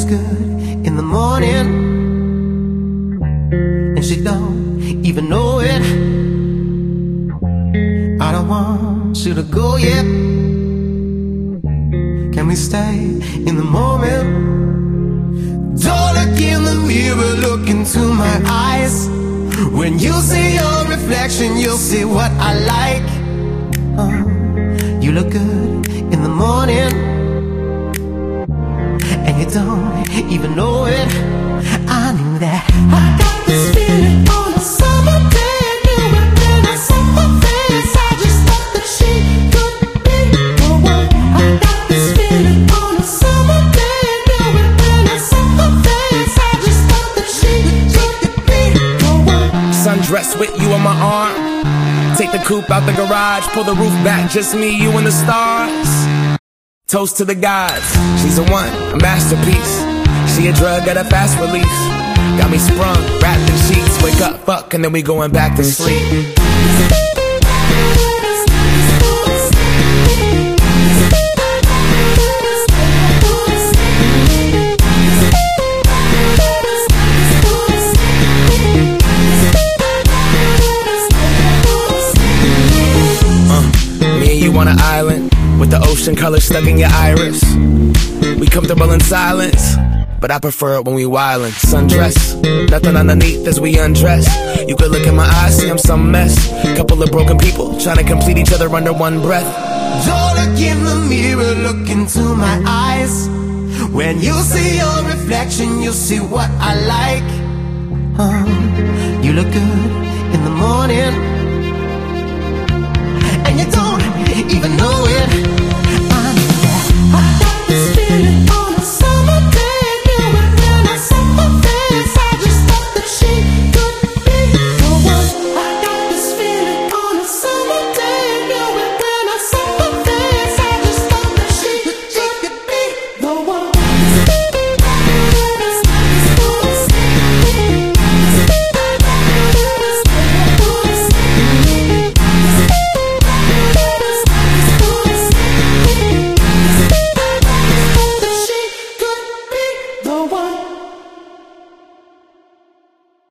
good in the morning, and she don't even know it. I don't want you to go yet. Can we stay in the moment? Don't look in the mirror, look into my eyes. When you see your reflection, you'll see what I like. You look good in the morning, and you don't even know it. I knew that. I got this feeling on a summer day, knew it when I saw her face. I just thought that she could be the one. I got this feeling on a summer day, knew it when I saw her face. I just thought that she could be the one. Sundress with you on my arm, take the coupe out the garage, pull the roof back, just me, you and the stars. Toast to the gods, she's a one, a masterpiece. She a drug at a fast release. Got me sprung, wrapped in sheets. Wake up, fuck, and then we going back to sleep. Me and you on an island, with the ocean color stuck in your iris. We comfortable in silence, but I prefer it when we wildin'. Sundress, nothing underneath as we undress. You could look in my eyes, see I'm some mess. Couple of broken people trying to complete each other under one breath. Don't look in the mirror, look into my eyes. When you see your reflection, you'll see what I like. You look good in the